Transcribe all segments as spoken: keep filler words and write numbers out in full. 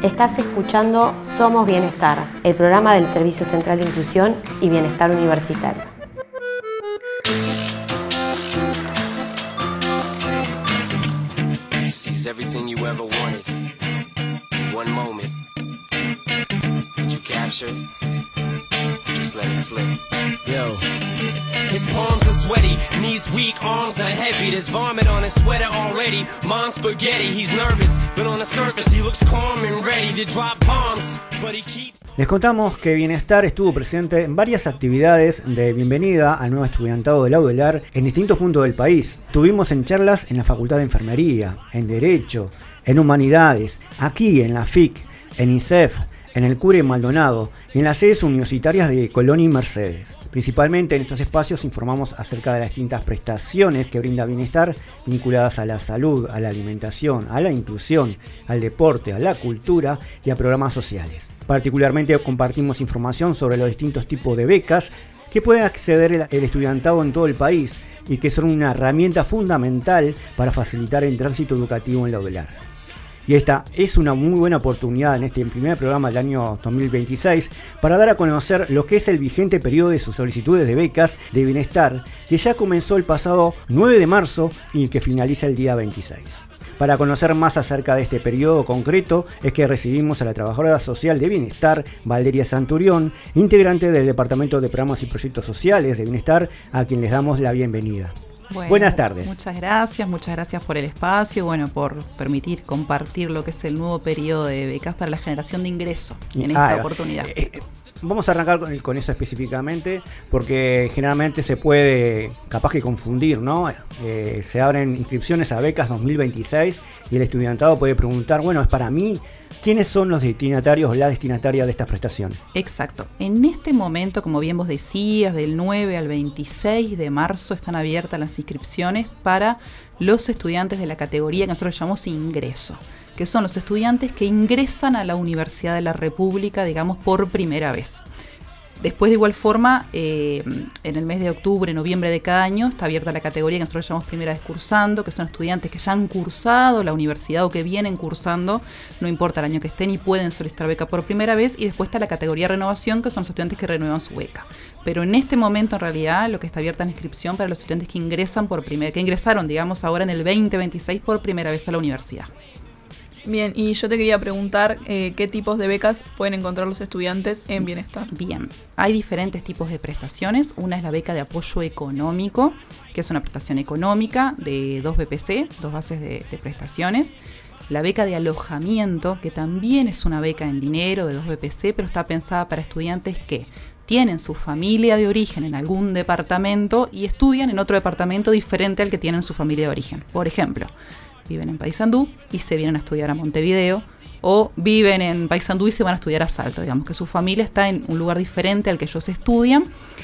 Estás escuchando Somos Bienestar, el programa del Servicio Central de Inclusión y Bienestar Universitario. This is everything you ever wanted. One moment. Did you capture it? Just let it slip. Yo. His palms are sweaty, knees weak, arms are heavy. There's vomit on his sweater already. Mom's spaghetti, he's nervous, but on the surface he looks calm and ready to drop bombs. But he keeps... Les contamos que Bienestar estuvo presente en varias actividades de bienvenida al nuevo estudiantado del Audelar en distintos puntos del país. Tuvimos en charlas en la Facultad de Enfermería, en Derecho, en Humanidades, aquí en la F I C, en I C E F, en el Cure Maldonado y en las sedes universitarias de Colón y Mercedes. Principalmente en estos espacios informamos acerca de las distintas prestaciones que brinda Bienestar vinculadas a la salud, a la alimentación, a la inclusión, al deporte, a la cultura y a programas sociales. Particularmente compartimos información sobre los distintos tipos de becas que pueden acceder el, el estudiantado en todo el país y que son una herramienta fundamental para facilitar el tránsito educativo en la Audelar. Y esta es una muy buena oportunidad en este primer programa del año dos mil veintiséis para dar a conocer lo que es el vigente periodo de sus solicitudes de becas de Bienestar, que ya comenzó el pasado nueve de marzo y que finaliza el día veintiséis. Para conocer más acerca de este periodo concreto es que recibimos a la trabajadora social de Bienestar, Valeria Santurión, integrante del Departamento de Programas y Proyectos Sociales de Bienestar, a quien les damos la bienvenida. Bueno, buenas tardes. Muchas gracias, muchas gracias por el espacio, bueno, por permitir compartir lo que es el nuevo periodo de becas para la generación de ingreso en esta ah, oportunidad. Eh, eh, vamos a arrancar con, con eso específicamente, porque generalmente se puede capaz que confundir, ¿no? Eh, se abren inscripciones a becas dos mil veintiséis y el estudiantado puede preguntar, bueno, ¿es para mí? ¿Quiénes son los destinatarios o la destinataria de estas prestaciones? Exacto. En este momento, como bien vos decías, del nueve al veintiséis de marzo están abiertas las inscripciones para los estudiantes de la categoría que nosotros llamamos ingreso, que son los estudiantes que ingresan a la Universidad de la República, digamos, por primera vez. Después, de igual forma, eh, en el mes de octubre, noviembre de cada año, está abierta la categoría que nosotros llamamos primera vez cursando, que son estudiantes que ya han cursado la universidad o que vienen cursando, no importa el año que estén, y pueden solicitar beca por primera vez. Y después está la categoría renovación, que son los estudiantes que renuevan su beca. Pero en este momento, en realidad, lo que está abierta es la inscripción para los estudiantes que ingresan por primera, que ingresaron, digamos, ahora en el veinte veintiséis por primera vez a la universidad. Bien, y yo te quería preguntar eh, qué tipos de becas pueden encontrar los estudiantes en Bienestar. Bien, hay diferentes tipos de prestaciones. Una es la beca de apoyo económico, que es una prestación económica de dos B P C, dos bases de, de prestaciones. La beca de alojamiento, que también es una beca en dinero de dos B P C, pero está pensada para estudiantes que tienen su familia de origen en algún departamento y estudian en otro departamento diferente al que tienen su familia de origen. Por ejemplo, viven en Paysandú y se vienen a estudiar a Montevideo, o viven en Paysandú y se van a estudiar a Salto. Digamos que su familia está en un lugar diferente al que ellos estudian,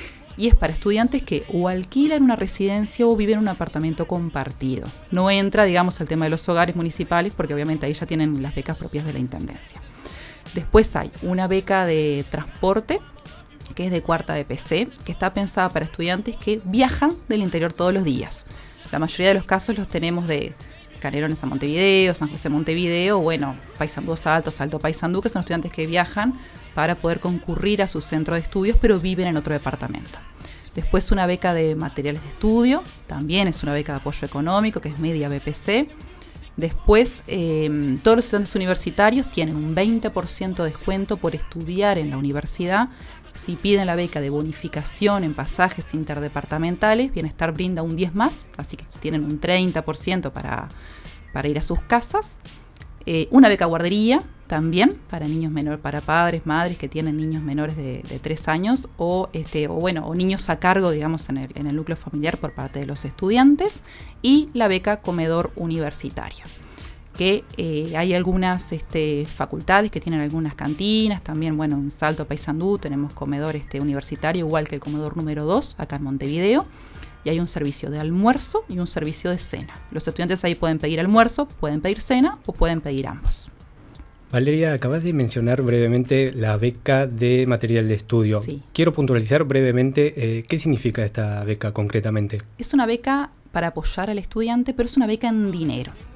y es para estudiantes que o alquilan una residencia o viven en un apartamento compartido. No entra, digamos, el tema de los hogares municipales, porque obviamente ahí ya tienen las becas propias de la Intendencia. Después hay una beca de transporte, que es de cuarta B P C, que está pensada para estudiantes que viajan del interior todos los días. La mayoría de los casos los tenemos de Canelones a Montevideo, San José a Montevideo, bueno, Paysandú a Salto, Salto a Paysandú, que son estudiantes que viajan para poder concurrir a su centro de estudios, pero viven en otro departamento. Después una beca de materiales de estudio, también es una beca de apoyo económico, que es media B P C. Después, eh, todos los estudiantes universitarios tienen un veinte por ciento de descuento por estudiar en la universidad. Si piden la beca de bonificación en pasajes interdepartamentales, Bienestar brinda un diez más, así que tienen un treinta por ciento para, para ir a sus casas. Eh, una beca guardería también para niños menores, para padres, madres que tienen niños menores de, de tres años o, este, o, bueno, o niños a cargo, digamos, en el, en el núcleo familiar por parte de los estudiantes. Y la beca comedor universitario, que eh, hay algunas este, facultades que tienen algunas cantinas, también, bueno, en Salto, Paysandú, tenemos comedor este, universitario, igual que el comedor número dos, acá en Montevideo, y hay un servicio de almuerzo y un servicio de cena. Los estudiantes ahí pueden pedir almuerzo, pueden pedir cena o pueden pedir ambos. Valeria, acabas de mencionar brevemente la beca de material de estudio. Sí. Quiero puntualizar brevemente eh, qué significa esta beca concretamente. Es una beca para apoyar al estudiante, pero es una beca en dinero.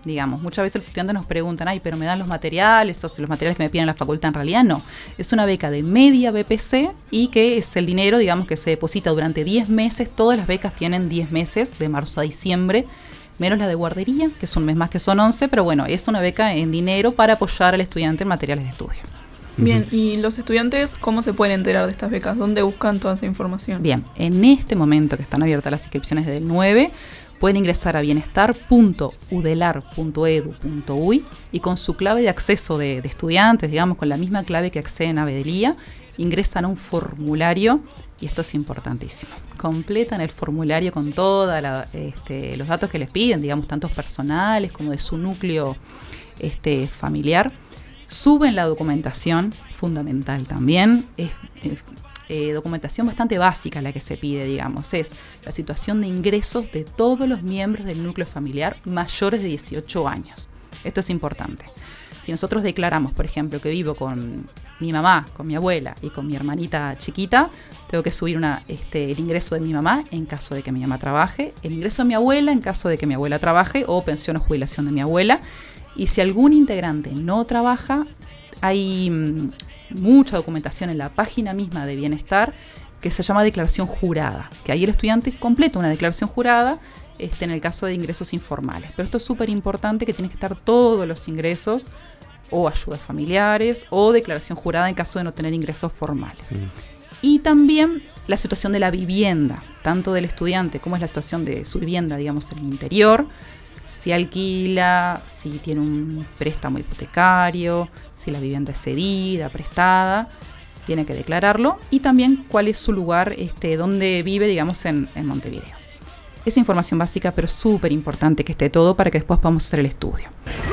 digamos. Muchas veces los estudiantes nos preguntan, ay, pero me dan los materiales, o si los materiales que me piden la facultad. En realidad no. Es una beca de media B P C y que es el dinero, digamos, que se deposita durante diez meses. Todas las becas tienen diez meses, de marzo a diciembre, menos la de guardería, que es un mes más, que son once, pero bueno, es una beca en dinero para apoyar al estudiante en materiales de estudio. Bien, ¿y los estudiantes cómo se pueden enterar de estas becas? ¿Dónde buscan toda esa información? Bien, en este momento que están abiertas las inscripciones desde el nueve, pueden ingresar a bienestar punto udelar punto edu punto uy y con su clave de acceso de, de estudiantes, digamos, con la misma clave que acceden a Bedelía, ingresan a un formulario, y esto es importantísimo. Completan el formulario con todos este, los datos que les piden, digamos, tanto personales como de su núcleo este, familiar. Suben la documentación, fundamental también, es, es eh, documentación bastante básica la que se pide, digamos, es la situación de ingresos de todos los miembros del núcleo familiar mayores de dieciocho años. Esto es importante. Si nosotros declaramos, por ejemplo, que vivo con mi mamá, con mi abuela y con mi hermanita chiquita, tengo que subir una, este, el ingreso de mi mamá en caso de que mi mamá trabaje, el ingreso de mi abuela en caso de que mi abuela trabaje, o pensión o jubilación de mi abuela. Y si algún integrante no trabaja, hay mmm, mucha documentación en la página misma de Bienestar que se llama declaración jurada, que ahí el estudiante completa una declaración jurada este, en el caso de ingresos informales. Pero esto es súper importante, que tienen que estar todos los ingresos, o ayudas familiares, o declaración jurada en caso de no tener ingresos formales. Sí. Y también la situación de la vivienda, tanto del estudiante como es la situación de su vivienda, digamos, en el interior, si alquila, si tiene un préstamo hipotecario, si la vivienda es cedida, prestada, tiene que declararlo, y también cuál es su lugar, este, donde vive, digamos, en, en Montevideo. Es información básica, pero súper importante que esté todo para que después podamos hacer el estudio.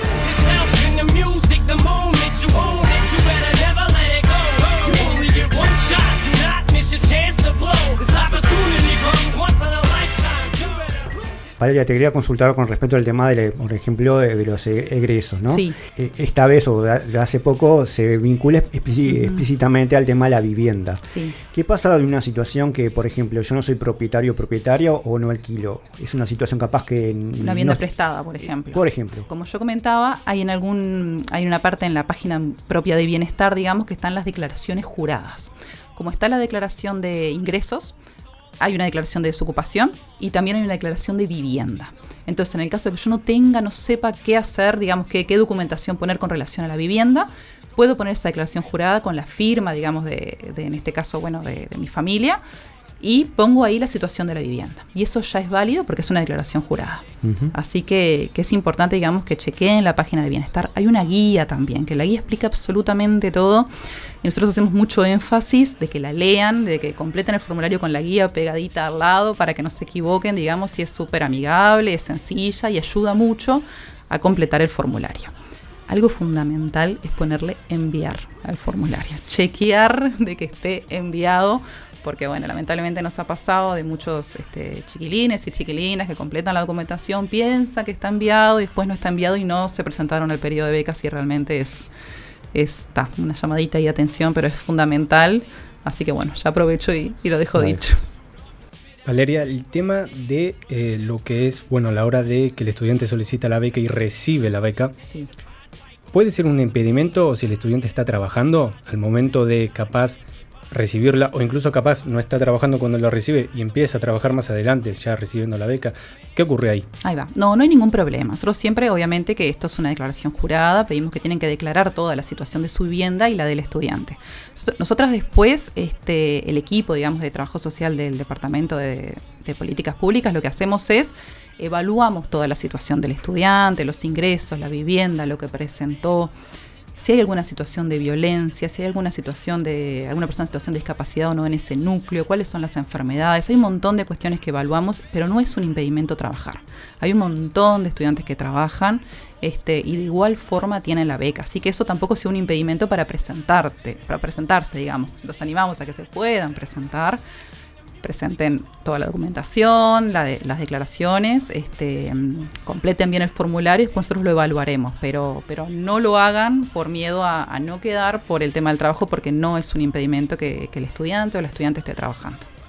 Valeria, te quería consultar con respecto al tema, de, por ejemplo, de, de los egresos, ¿no? Sí. Esta vez, o de hace poco, se vincula explic- uh-huh. explícitamente al tema de la vivienda. Sí. ¿Qué pasa en una situación que, por ejemplo, yo no soy propietario propietario o no alquilo? Es una situación capaz que... Una vivienda no, prestada, por ejemplo. Por ejemplo. Como yo comentaba, hay en algún hay una parte en la página propia de Bienestar, digamos, que están las declaraciones juradas. Como está la declaración de ingresos, hay una declaración de desocupación y también hay una declaración de vivienda. Entonces, en el caso de que yo no tenga, no sepa qué hacer, digamos, qué, qué documentación poner con relación a la vivienda, puedo poner esa declaración jurada con la firma, digamos, de, de en este caso, bueno, de, de mi familia, y pongo ahí la situación de la vivienda. Y eso ya es válido porque es una declaración jurada. Uh-huh. Así que, que es importante, digamos, que chequeen la página de Bienestar. Hay una guía también, que la guía explica absolutamente todo. Y nosotros hacemos mucho énfasis de que la lean, de que completen el formulario con la guía pegadita al lado para que no se equivoquen, digamos, y es súper amigable, es sencilla y ayuda mucho a completar el formulario. Algo fundamental es ponerle enviar al formulario, chequear de que esté enviado, porque bueno, lamentablemente nos ha pasado de muchos este, chiquilines y chiquilinas que completan la documentación, piensan que está enviado y después no está enviado y no se presentaron al periodo de becas, y realmente es, es ta, una llamadita y atención, pero es fundamental. Así que bueno, ya aprovecho y, y lo dejo vale. dicho. Valeria, el tema de eh, lo que es, bueno, a la hora de que el estudiante solicita la beca y recibe la beca, sí. ¿puede ser un impedimento si el estudiante está trabajando al momento de capaz recibirla, o incluso capaz no está trabajando cuando lo recibe y empieza a trabajar más adelante ya recibiendo la beca? ¿Qué ocurre ahí? Ahí va. No, no hay ningún problema. Nosotros siempre, obviamente, que esto es una declaración jurada, pedimos que tienen que declarar toda la situación de su vivienda y la del estudiante. Nosotras después, este, el equipo, digamos, de trabajo social del Departamento de, de Políticas Públicas, lo que hacemos es evaluamos toda la situación del estudiante, los ingresos, la vivienda, lo que presentó, si hay alguna situación de violencia, si hay alguna situación de alguna persona en situación de discapacidad o no en ese núcleo, cuáles son las enfermedades. Hay un montón de cuestiones que evaluamos, pero no es un impedimento trabajar. Hay un montón de estudiantes que trabajan este, y de igual forma tienen la beca, así que eso tampoco sea un impedimento para presentarte, para presentarse, digamos. Los animamos a que se puedan presentar, presenten toda la documentación, la de, las declaraciones, este, completen bien el formulario y después nosotros lo evaluaremos, pero, pero no lo hagan por miedo a, a no quedar por el tema del trabajo, porque no es un impedimento que, que el estudiante o la estudiante esté trabajando.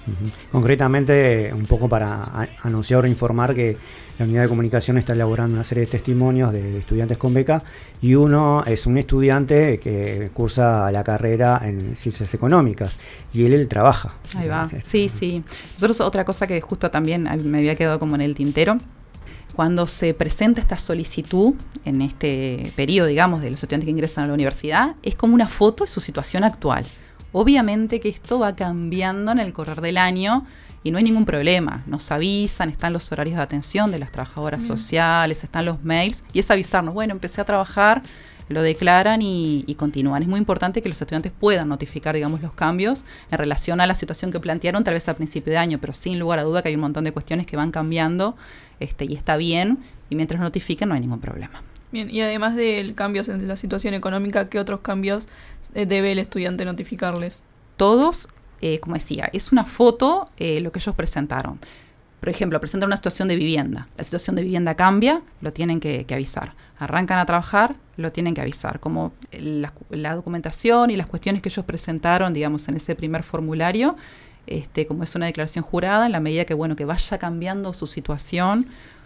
Uh-huh. Concretamente, un poco para a- anunciar o informar que la unidad de comunicación está elaborando una serie de testimonios de, de estudiantes con beca, y uno es un estudiante que cursa la carrera en ciencias económicas y él, él trabaja. Ahí va, sí, sí. Nosotros, otra cosa que justo también me había quedado como en el tintero, cuando se presenta esta solicitud en este periodo, digamos, de los estudiantes que ingresan a la universidad, es como una foto de su situación actual. Obviamente que esto va cambiando en el correr del año y no hay ningún problema. Nos avisan, están los horarios de atención de las trabajadoras mm. sociales, están los mails, y es avisarnos, bueno, empecé a trabajar, lo declaran y, y continúan. Es muy importante que los estudiantes puedan notificar, digamos, los cambios en relación a la situación que plantearon tal vez a principio de año, pero sin lugar a duda que hay un montón de cuestiones que van cambiando, este, y está bien, y mientras notifiquen no hay ningún problema. Bien, y además del cambio en la situación económica, ¿qué otros cambios eh, debe el estudiante notificarles? Todos, eh, como decía, es una foto eh, lo que ellos presentaron. Por ejemplo, presentan una situación de vivienda. La situación de vivienda cambia, lo tienen que, que avisar. Arrancan a trabajar, lo tienen que avisar. Como la, la documentación y las cuestiones que ellos presentaron, digamos, en ese primer formulario, este, como es una declaración jurada, en la medida que, bueno, que vaya cambiando su situación,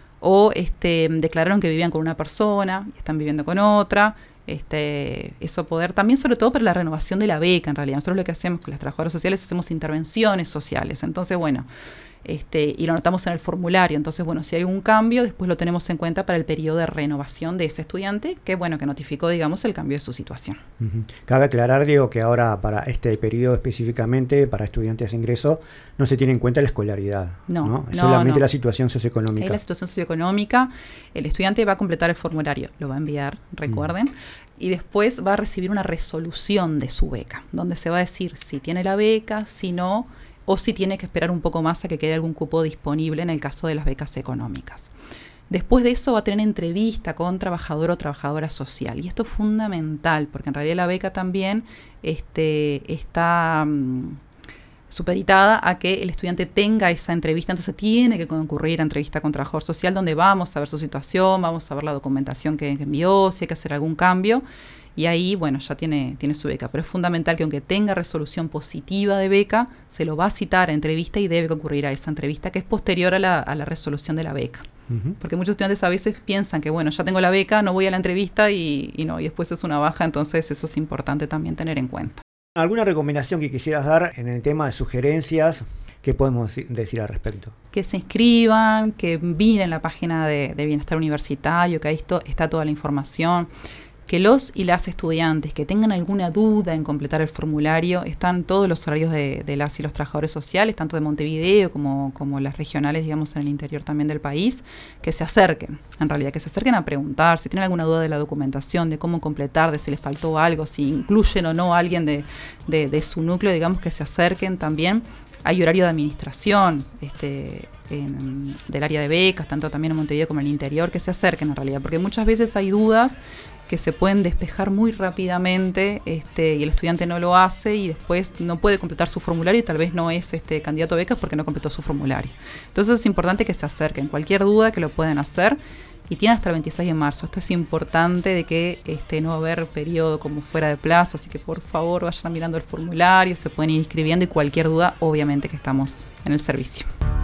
o este, declararon que vivían con una persona y están viviendo con otra, este, eso poder, también sobre todo para la renovación de la beca, en realidad. Nosotros lo que hacemos con las trabajadoras sociales, hacemos intervenciones sociales, entonces bueno, este, y lo anotamos en el formulario, entonces bueno, si hay un cambio, después lo tenemos en cuenta para el periodo de renovación de ese estudiante, que bueno, que notificó, digamos, el cambio de su situación. Uh-huh. Cabe aclarar, digo, que ahora para este periodo específicamente, para estudiantes de ingreso, no se tiene en cuenta la escolaridad, no, ¿no? Es no, solamente no. la situación socioeconómica. Es la situación socioeconómica, el estudiante va a completar el formulario, lo va a enviar, recuerden, uh-huh. y después va a recibir una resolución de su beca, donde se va a decir si tiene la beca, si no, o si tiene que esperar un poco más a que quede algún cupo disponible en el caso de las becas económicas. Después de eso va a tener entrevista con trabajador o trabajadora social, y esto es fundamental, porque en realidad la beca también este, está um, supeditada a que el estudiante tenga esa entrevista, entonces tiene que concurrir a entrevista con trabajador social, donde vamos a ver su situación, vamos a ver la documentación que, que envió, si hay que hacer algún cambio, y ahí, bueno, ya tiene, tiene su beca. Pero es fundamental que aunque tenga resolución positiva de beca, se lo va a citar a entrevista y debe concurrir a esa entrevista, que es posterior a la, a la resolución de la beca. Uh-huh. Porque muchos estudiantes a veces piensan que, bueno, ya tengo la beca, no voy a la entrevista y, y no, y después es una baja, entonces eso es importante también tener en cuenta. ¿Alguna recomendación que quisieras dar en el tema de sugerencias? ¿Qué podemos decir al respecto? Que se inscriban, que miren la página de, de Bienestar Universitario, que ahí esto, está toda la información. Que los y las estudiantes que tengan alguna duda en completar el formulario, están todos los horarios de, de las y los trabajadores sociales, tanto de Montevideo como, como las regionales, digamos, en el interior también del país, que se acerquen, en realidad, que se acerquen a preguntar, si tienen alguna duda de la documentación, de cómo completar, de si les faltó algo, si incluyen o no a alguien de, de, de su núcleo, digamos, que se acerquen también. Hay horario de administración, este... En, del área de becas, tanto también en Montevideo como en el interior, que se acerquen en realidad, porque muchas veces hay dudas que se pueden despejar muy rápidamente, este, y el estudiante no lo hace y después no puede completar su formulario y tal vez no es este candidato a becas porque no completó su formulario. Entonces es importante que se acerquen, cualquier duda que lo pueden hacer, y tienen hasta el veintiséis de marzo. Esto es importante, de que este, no va a haber periodo como fuera de plazo, así que por favor vayan mirando el formulario, se pueden ir inscribiendo, y cualquier duda obviamente que estamos en el servicio.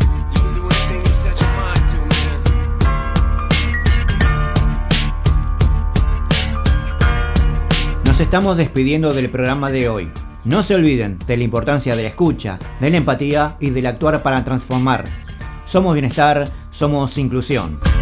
Nos estamos despidiendo del programa de hoy. No se olviden de la importancia de la escucha, de la empatía y del actuar para transformar. Somos bienestar, somos inclusión.